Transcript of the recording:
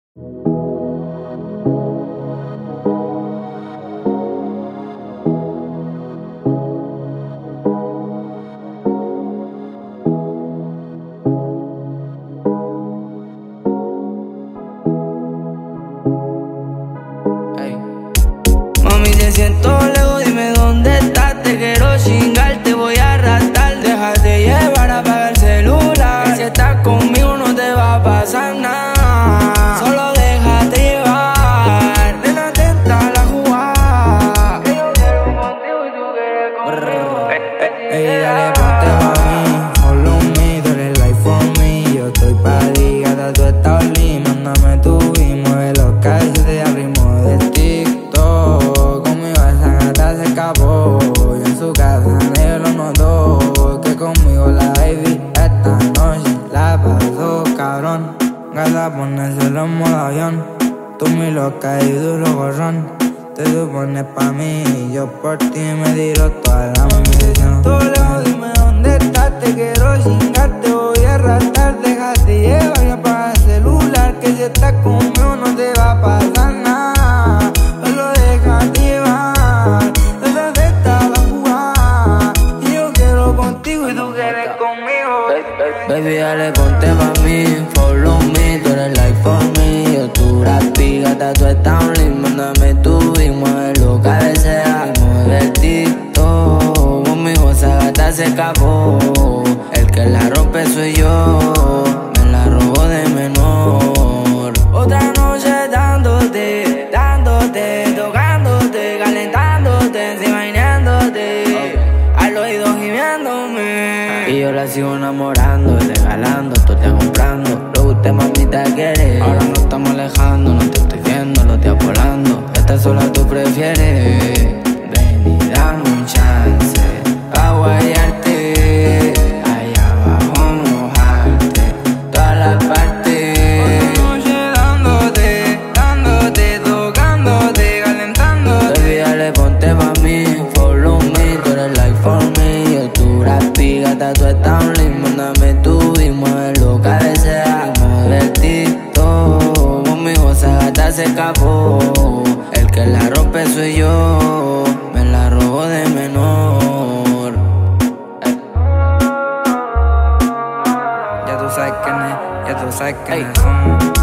Mami, te siento lejos, dime dónde estás. Te quiero chingar, te voy a arrastrar. Déjate llevar, apaga el celular, que si estás conmigo no te va a pasar nada. Solo déjate llevar, nena, atenta la jugada. Que yo quiero contigo y tú quieres conmigo. Ey, dale, ponte pa' mí, follow me, tú eres life for me. Yo estoy pa' ti, gata, tú estás lit. Mándame tu y mueve los calles de ritmo de TikTok. Conmigo esa gata se escapó, y en su casa nadie lo notó. Que conmigo la baby esta noche la pasó cabrón. Gata, ponérselo en modo avión. Tú mi loca y duro gorrón. Te supones pa' mí y yo por ti me tiro toda la munición. Tú lejos, dime dónde estás, te quiero chingar, te voy a arrastrar. Déjate llevar y apaga el celular, que si estás conmigo no te va a pasar nada. Solo déjate llevar, desde esta la jugada. Y yo quiero contigo y tú quieres conmigo. Baby, dale, ponte pa' mí, follow me, tú eres life for me. Yo tu rapi, gata, tú estás un link. Mándame tu y mueve lo que desea. Mueve el TikTok, conmigo esa gata se escapó. El que la rompe soy yo, me la robo de menor. Otra noche dándote, dándote, tocándote, calentándote, enseñándote, al oído gimiéndome. Y yo la sigo enamorando, regalando, tú te comprando. Lo que usted mamita quiere. Ahora nos estamos alejando, no te estoy viendo, lo estoy volando. Esta sola tú prefieres. Ven y dame un chance pa' guayarte, allá abajo mojarte todas las partes. Otra noche dándote, dándote, tocándote, calentándote. Baby, dale, ponte pa' mí, follow me, tú eres life for me. Yo tu rapi, gata, tú estás un link. Mándame tu y mueve lo que desea. Mueve el TikTok, conmigo esa gata se escapó. El que la rompe soy yo, me la robo de menor. Ya tú sabes quién es, ya tú sabes quién es.